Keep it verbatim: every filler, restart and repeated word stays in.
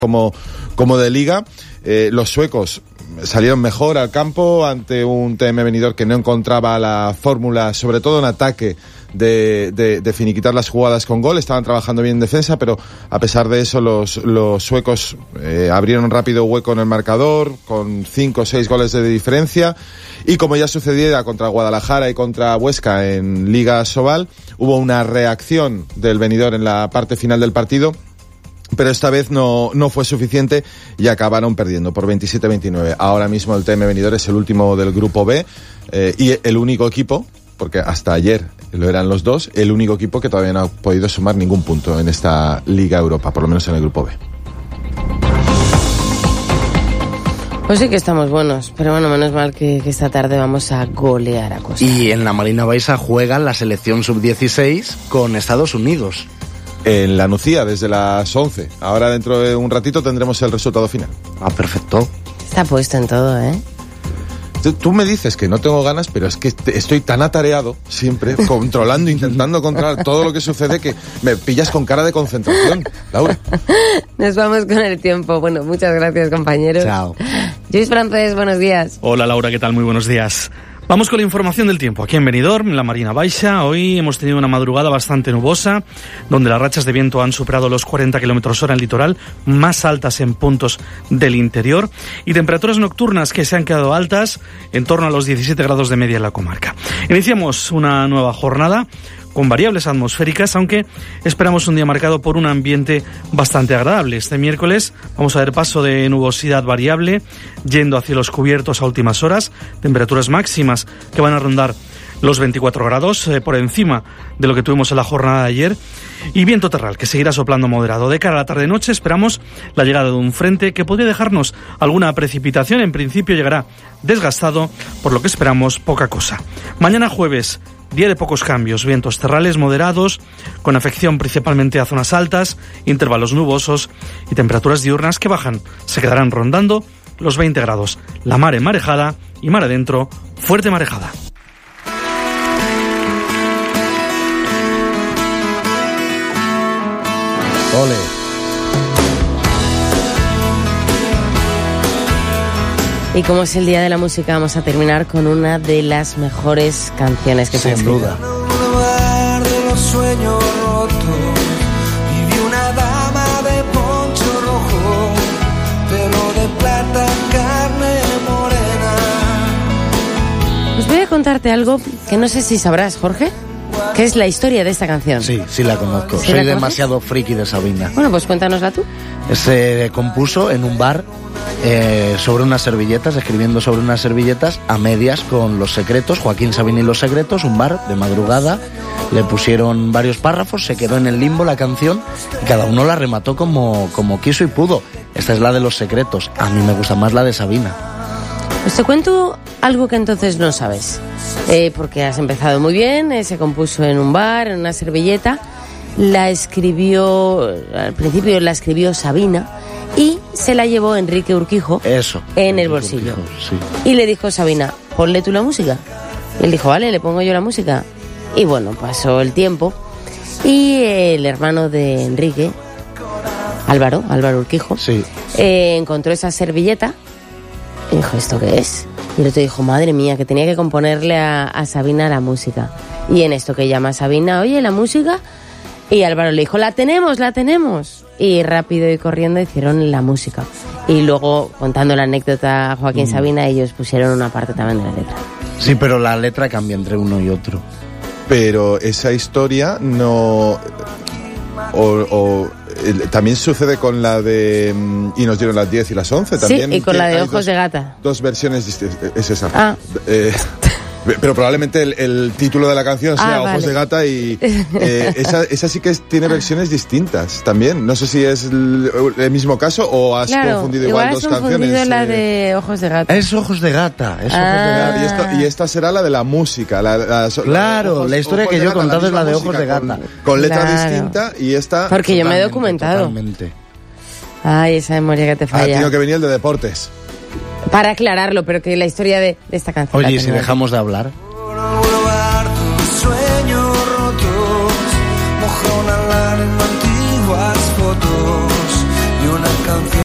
como, como de liga. Eh, los suecos salieron mejor al campo ante un T M Benidorm que no encontraba la fórmula, sobre todo en ataque, de, de, de finiquitar las jugadas con gol. Estaban trabajando bien en defensa, pero a pesar de eso los, los suecos eh, abrieron un rápido hueco en el marcador con cinco o seis goles de diferencia, y como ya sucediera contra Guadalajara y contra Huesca en Liga Sobal, hubo una reacción del Benidorm en la parte final del partido, pero esta vez no, no fue suficiente y acabaron perdiendo por veintisiete a veintinueve. Ahora mismo el T M Benidorm es el último del grupo B eh, y el único equipo, porque hasta ayer lo eran los dos, el único equipo que todavía no ha podido sumar ningún punto en esta Liga Europa, por lo menos en el grupo B. Pues sí que estamos buenos, pero bueno, menos mal que, que esta tarde vamos a golear a Costa. Y en la Marina Baixa juega la selección sub dieciséis con Estados Unidos. En la Nucía, desde las once. Ahora dentro de un ratito tendremos el resultado final. Ah, perfecto. Está puesto en todo, ¿eh? Tú me dices que no tengo ganas, pero es que estoy tan atareado siempre, controlando, intentando controlar todo lo que sucede, que me pillas con cara de concentración, Laura. Nos vamos con el tiempo. Bueno, muchas gracias, compañeros. Chao. Lluís Francés, buenos días. Hola, Laura, ¿qué tal? Muy buenos días. Vamos con la información del tiempo. Aquí en Benidorm, en la Marina Baixa, hoy hemos tenido una madrugada bastante nubosa, donde las rachas de viento han superado los cuarenta kilómetros hora en el litoral, más altas en puntos del interior, y temperaturas nocturnas que se han quedado altas, en torno a los diecisiete grados de media en la comarca. Iniciamos una nueva jornada con variables atmosféricas, aunque esperamos un día marcado por un ambiente bastante agradable. Este miércoles vamos a ver paso de nubosidad variable, yendo hacia los cubiertos a últimas horas, temperaturas máximas que van a rondar los veinticuatro grados, eh, por encima de lo que tuvimos en la jornada de ayer, y viento terral que seguirá soplando moderado. De cara a la tarde-noche esperamos la llegada de un frente que podría dejarnos alguna precipitación. En principio llegará desgastado, por lo que esperamos poca cosa. Mañana jueves, día de pocos cambios, vientos terrales moderados, con afección principalmente a zonas altas, intervalos nubosos y temperaturas diurnas que bajan. Se quedarán rondando los veinte grados. La mar en marejada y mar adentro, fuerte marejada. Ole. Y como es el Día de la Música, vamos a terminar con una de las mejores canciones que se han escrito. Sin duda. De los sueños rotos, viví una dama de poncho rojo, pelo de plata, carne morena. Pues voy a contarte algo que no sé si sabrás, Jorge, que es la historia de esta canción. Sí, sí la conozco. ¿Sí Soy la demasiado friki de Sabina. Bueno, pues cuéntanosla tú. Se compuso en un bar eh, sobre unas servilletas, escribiendo sobre unas servilletas a medias con Los Secretos, Joaquín Sabina y Los Secretos, un bar de madrugada. Le pusieron varios párrafos, se quedó en el limbo la canción y cada uno la remató como, como quiso y pudo. Esta es la de Los Secretos. A mí me gusta más la de Sabina. Pues te cuento algo que entonces no sabes, eh, porque has empezado muy bien, eh, se compuso en un bar, en una servilleta, la escribió, al principio la escribió Sabina y se la llevó Enrique Urquijo Eso, en el Enrique bolsillo. Urquijo, sí. Y le dijo Sabina, ponle tú la música. Y él dijo, vale, le pongo yo la música. Y bueno, pasó el tiempo y el hermano de Enrique, Álvaro, Álvaro Urquijo, Sí. eh, encontró esa servilleta. Y dijo, ¿esto qué es? Y el otro dijo, madre mía, que tenía que componerle a, a Sabina la música. Y en esto que llama a Sabina, oye, ¿la música? Y Álvaro le dijo, la tenemos, la tenemos. Y rápido y corriendo hicieron la música. Y luego, contando la anécdota a Joaquín Mm. Sabina, ellos pusieron una parte también de la letra. Sí, pero la letra cambia entre uno y otro. Pero esa historia no... O, o eh, también sucede con la de... mm, Y nos dieron las diez y las once también. Sí, y con la de Hay Ojos dos, de Gata. Dos versiones distintas. Es esa. Ah. Eh, pero probablemente el, el título de la canción sea Ah, Ojos vale. de Gata y eh, esa, esa sí que es- tiene versiones distintas también. No sé si es el, el mismo caso o has Claro, confundido igual igual has dos confundido canciones. la eh. de Ojos de Gata. Es Ojos de Gata, es Ojos Ah. de Y, Gata. esto, y esta será la de la música. La, la- la- Claro, Ojos- la historia Ojos que de yo he Gata, contado es la de misma Ojos de música, Gata. Con, con letra Claro. distinta y esta... Porque yo me he Totalmente, documentado. Totalmente. Ay, esa memoria que te Ha falla. tenido que venir el de deportes. Para aclararlo, pero que la historia de, de esta canción. Oye, la ¿y si tenía. dejamos de hablar?